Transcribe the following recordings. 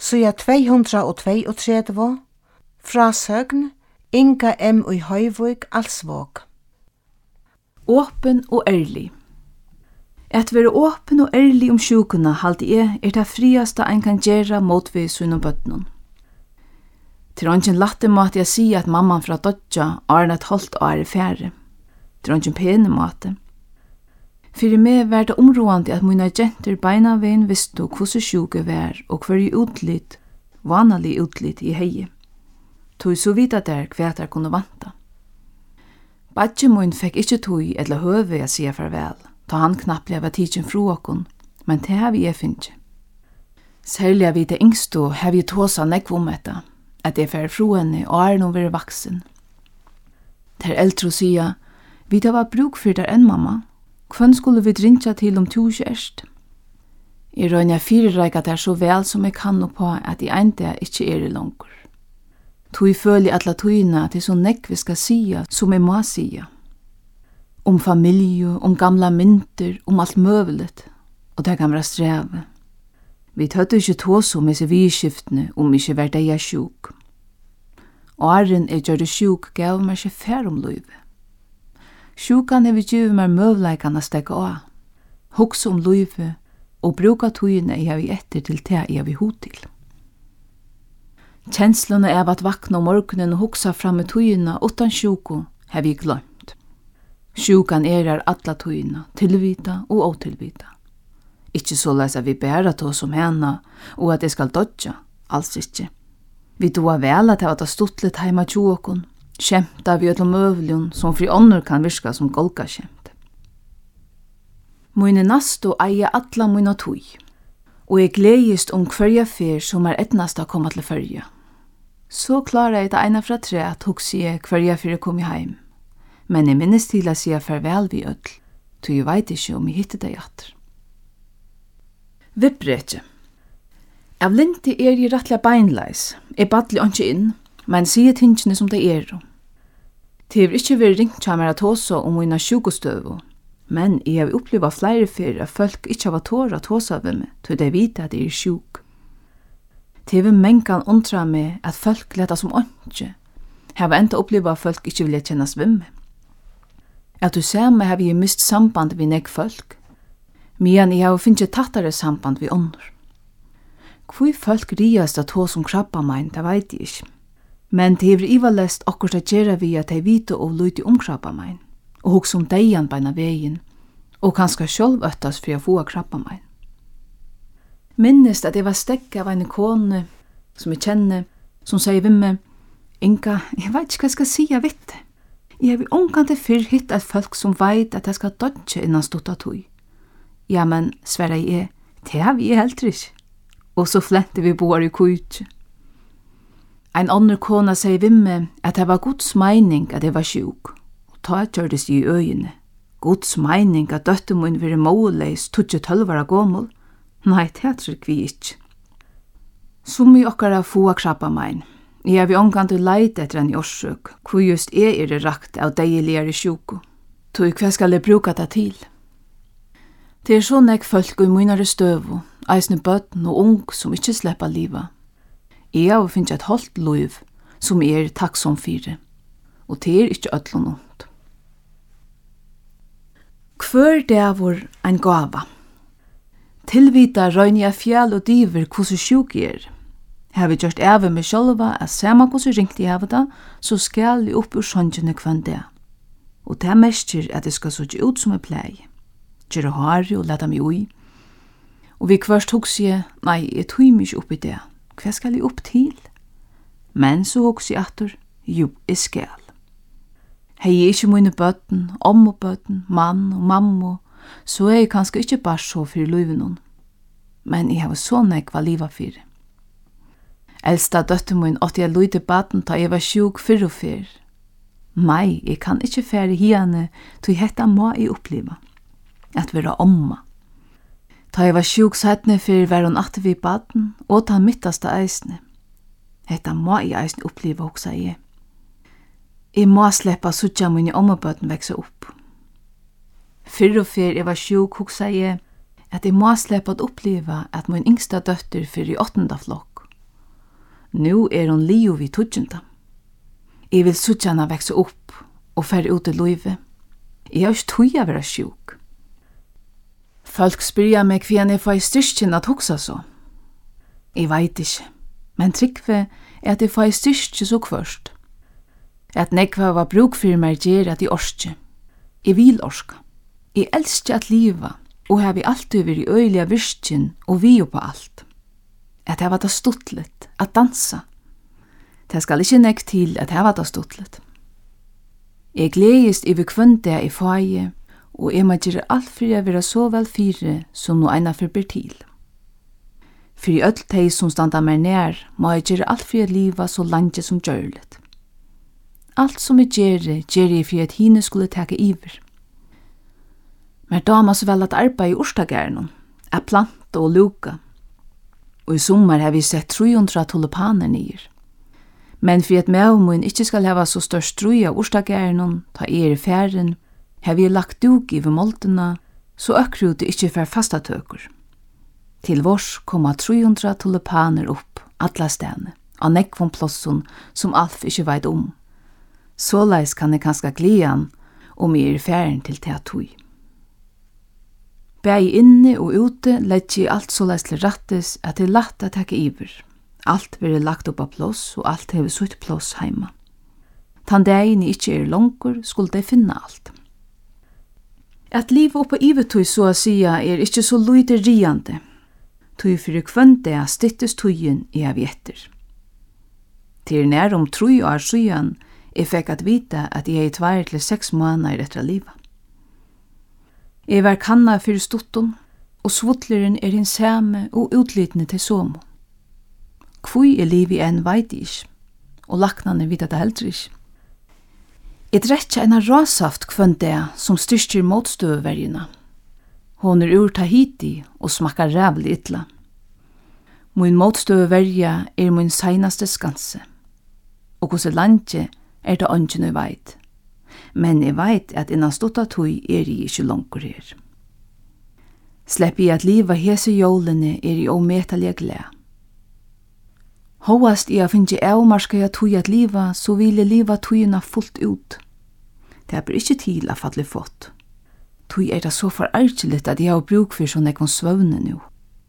Sida 232, frasøgn, Inga M. i Høyvøk, Alsvåg. Åpen og ærlig. At være åpen og ærlig sjukuna haldi det friasta ein kan gjera mot við sínum bøtnum. Til ongin latte måte jeg si at mamman fra dodja et halvt år færre. Til ongin pene måte. Fyrir meg var det områdende at mine jenter beina veien visste hvordan sjuke var og hver utlitt, vanlig utlitt i heie. Tog så vidt at hva der kunne vanta. Badje min fikk ikke tog eller høve jeg sier farvel, da han knapt ble tidsen fra okken, men det har vi finnet. Særlig av det yngste har vi tåsa nekv om etter, at jeg fer fra henne og nå være vaksen. Der eldre sier, vi da var bruk for der enn mamma, hvem skulle vi drinja til om 2 kjærst? Jeg rønner firereika der så vel som jeg kan på at jeg enda ikke det langer. Tog føler alle tøyene til så nekk vi skal sia som jeg må sia. Om familie, om gamla mynter, om alt møvelet, og det kan være streve. Vi tøtte ikke tås om disse vidskiftene om ikke var det jeg sjuk. Åren jeg gjør det sjuk gav meg ikke fær om løyve. Sjukan har vi givet meg møvleikene å stekke av, hokse om løyve og bruka tøyene jeg har etter til det jeg har hod til. Kjenslene av at vakna om morgenen og hoksa fram med tøyene utan sjuko har vi glemt. Sjukan er alla tøyene, tilvita og åtilvita. Ikke så leis at vi bæra tå som henne, og at jeg skal dodja, alls ikke. Vi doa vel at jeg var stått litt heima tjoakon, kjemta vi etter møvlion som fri ånder kan virka som golka kjemt. Mine nasto eier alla mine tøy, og jeg gledest om hverja fyr som etnast å komme til førja. Så klarer jeg det ene fra 3 at hos jeg hverja fyr kom heim, men jeg minnes til å si farvel vi ødel, så jeg vet ikke om jeg hittet det etter. Vippretje. Av linti jeg rettelig beinleis. Jeg badli ikke inn, men sier tingene som det Det har ikke vært ringt til meg at tåse om mine sjukostøv, men jeg har opplevd flere fyr at folk ikke har tåret å tåse ved meg, til de vite at jeg sjuk. Det har mengan undra meg at folk leta som åndsje, har enda opplevd at folk ikke vil kjennes ved meg. At du ser meg har vi mist samband ved nek folk, men jeg har finnet tattere samband ved ånder. Hvor folk riast at hos som krabba meg, det vet jeg ikke. Men det er ivalest akkurat å gjøre vi at jeg vite og lute krabba meg, og hos om deian beina veien, og kanskje sjølv øttas for å få krabba meg. Minnest at jeg var stekk av en kone som jeg kjenner, som sier ved meg, Inga, jeg vet ikke hva jeg skal si av det. Jeg har omkant fyrr hitt at folk som vet at jeg skal dodge innan stått tøy. Ja, men sverre jeg, det har vi helt ikke. Og så flente vi bor i kujtje. Ein annen kona sier ved meg at det var Guds mening at jeg var sjuk, og ta gjørdes i øyene. Guds mening at døtte min være måleis, tutje 12 var gammel. Nei, det tror vi ikke. Som i okkara få krabba meg, jeg har vi omgant leit etter en årsøk, hvor just jeg rakt av deiligere sjuko. Tog hva skal jeg bruka det til? Det er sånn jeg folk i mynare støvo, eisne bøtten og ung som ikke slipper livet. Jeg har finnet et holdt liv som jeg takksom for, og det er ikke ødlån ondt. Hver det var en gava. Tilvita røyne jeg fjell og diver hvordan sjuk jeg Har vi gjort æve med sjølva at sama hvordan ringte jeg det, så skal jeg opp ur sånne kvann det. Og det mestjer at det skal så ut som jeg pleier. Gjøre harri og leta meg ui. Og vi kvørst hos jeg, nei, jeg tog meg ikke opp i det. Hva skal jeg opp til? Men så hos jeg atter, jo, jeg skal. Hei er ikke mine bøtten, og bøtten, mann og mamma, så er jeg kanskje ikke bare så for løyven. Men jeg har så nekva livet for. Eldsta døtte min åtte jeg løyde baden da jeg var sjuk for og for. Nei, jeg kan ikke fære hiene, til hetta må jeg oppleva. At være omma. Da jeg var sjuk sættne for var hun atter vi baden, og ta mittaste eisne. Hetta må jeg eisne oppleva, hoksa jeg. Jeg må sleppa suttja mine ommabøten veksa opp. Fyrr og fyrr jeg var sjuk, hoksa jeg, at jeg må sleppa at oppleva at min yngsta døtter fyrir i 8. flokk, Nu hon lio vid tudjenta. Jeg vil suttja hana vekse opp og færre ut i løyve. Jeg har ikke tøy å være sjuk. Folk spyrja meg hva jeg får i styrkjen at hoksa så. Jeg veit ikke, men tryggve at jeg får i styrkjen så kvørst. At nekva var bruk for meg gjer at jeg orske. Jeg vil orska. Jeg elsker at liva, og har vi alltid vært i øyliga virkjen og vi på alt. At jeg var det stuttlet, at dansa. Det skal ikke nekk til at jeg var det stuttlet. Jeg gledest i kvendt i faie, og jeg må gjøre alt for å være så vel fire som noe ena forber til. For i ødel teg som standa meg nær, må jeg gjøre alt for å liva så langt som gjørlet. Alt som jeg gjør jeg for at hine skulle takke iver. Men da må så vel at arbeid i orstagærnen, er planta og luka, og i sommer har vi sett 300 tulipaner nyer. Men for at mævmån ikke skal hava så størst strøy av orstagærnen, ta i færen, har vi lagt duk i moltena, så økrutet ikke fer fastatøker. Til vårs kommer 300 tulipaner opp, alla stene, av nekvån plosson som Alf ikke veit om. Såleis kan jeg kanskje glian om jeg færen til teatui. Bæg inne og ute lett jeg alt såleis til rattes at det er lagt å takke iver. Alt blir lagt opp av plås, og alt hever sutt plås heima. Tan dagen ikke langer, skulle de finne alt. At livet oppe ivetøy, så å sia, ikke så lyde riande. Tøy for kvendt det stittes tøyen i av etter. Til nær om 3 år siden, jeg fikk at vite at jeg er 2 til 6 måneder etter livet. Jeg var kanna for stutten, og svotleren hin samme og utlitende til somo. Kvui liv i en veit ikke, og laknane vita det heller ikke. Jeg drekja en rasaft kvendt det som styrker motstøverjena. Hon ur Tahiti og smakkar rævlig ytla. Min motstøverja min seinaste skanse, og hos landje det ånden jeg veit. Men jeg veit at innan stutta tøy jeg ikke langer her. Slepp jeg at liva hese jólene jeg ometallig gled. Håast jeg finnes avmarska jeg tøy at liva, så vil jeg liva tøyina fullt ut. Det blir ikke til å falle fått. Tøy det så forargelig at jeg har bruk for sånn jeg kan svøvne nå.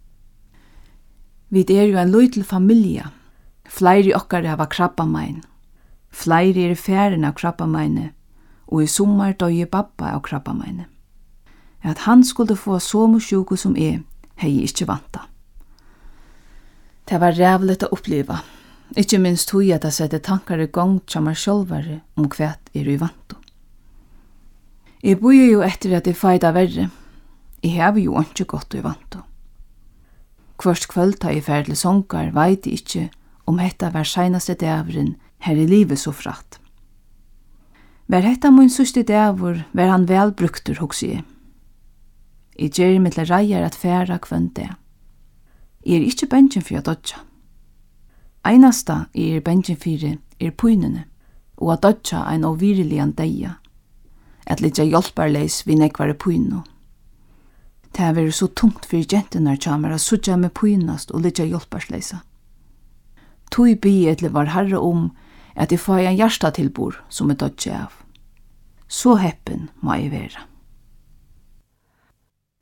Vi jo en løytel familie. Flere okkar hava krabbamein. Flere færen av krabbameine, og i sommer døye babba av krabbameine. At han skulle få så mye sjuko som hei jeg ikke vanta. Det var rævligt å oppleva, ikke minst tog at jeg sette tankar i gang til meg sjølvare om hva i vanto. Jeg bor jo etter at jeg feida verre. Jeg har jo ikke gått i vanto. Kvørst kvöld ta jeg ferdelig sångar veit jeg ikke om hetta var seinaste dævren her i livet så fratt. Var hetta min søste dæver, var han vel brukter, hos jeg. Jeg gjer mitt reier at færa kvendt det. Jeg ikke bensjen for å dodja. Einasta bensjen for pøynene, og at dodja ein ovirilian deia. At litt hjelparleis vi nekvar pøyno. Det har vært så tungt for jentene kjammer å sudja med pøynast og litt hjelparsleisa. Tøy byet var herre at jeg får en hjertatilbord som dodja av. Så heppen må jeg være.